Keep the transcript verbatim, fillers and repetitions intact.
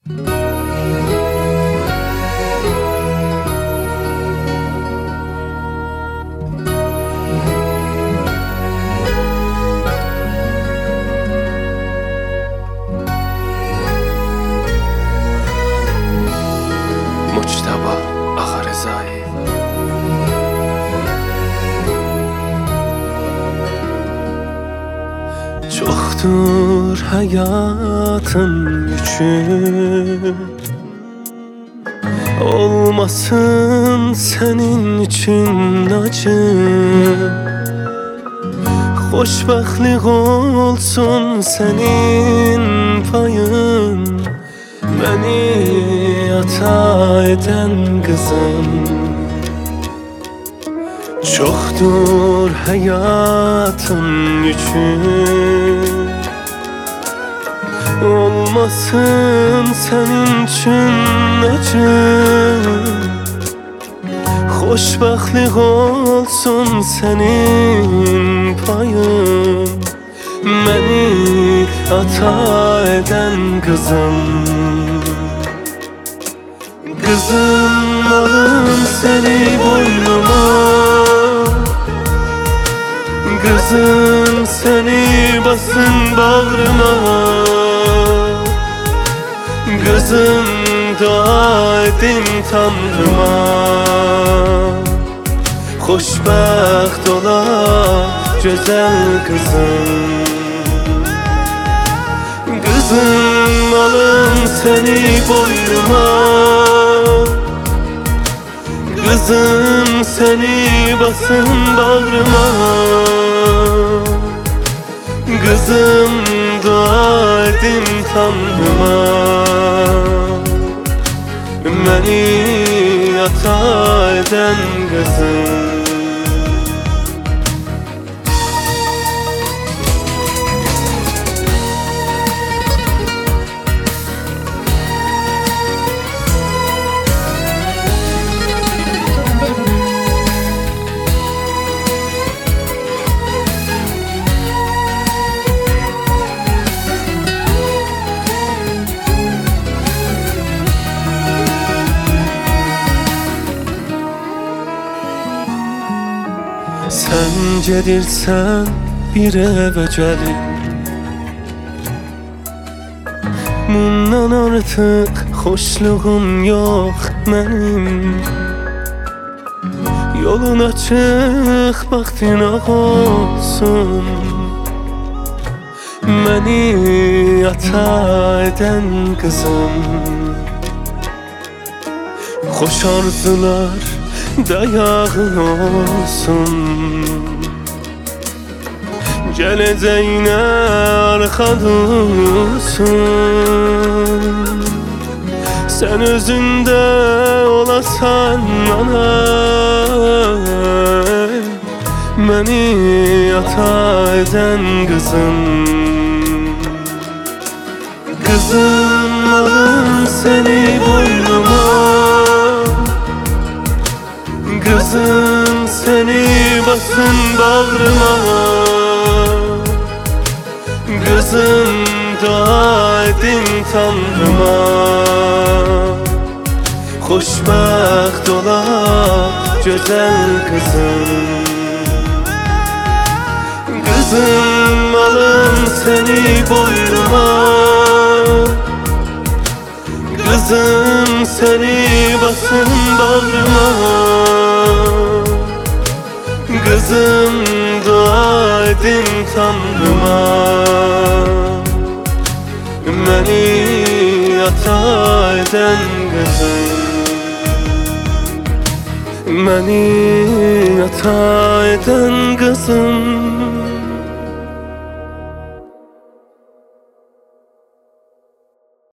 مجتبی آقارضایی. Çoxdur həyatım üçün, olmasın sənin üçün acı. Xoşbəxtlik olsun sənin payın, məni ata edən qızım. Çoxdur həyatım üçün, olmasın sənin üçün acı. Xoşbəxtlik olsun sənin payın, məni ata edən qızım. Qızım alım səni boynuma, qızım səni basın bağrıma. Qızım dua edim Tanrıma, xoşbəxt ola gözəl qızım. Qızım alım səni boynuma, qızım səni basın bağrıma. Qızım dua edim Tanrıma, məni ata edən qızım. Sən gedirsən bir evə gəlib, bundan artıq xoşluğum yox mənim. Yolun açıq, baxtın ağ olsun, məni ata edən qızım. Xoş arzular dayağın olsun, gələcəyinə arxa dursun. Sən özündə olasan ana, məni ata edən qızım. Qızım alım səni boynuma, qızım səni basın bağrıma. Qızım dua edim Tanrıma, xoşbəxt ola gözəl qızım. Qızım alım səni boynuma, qızım səni basın bağrıma. Qızım dua edim Tanrıma, məni ata edən qızım. Məni ata edən qızım.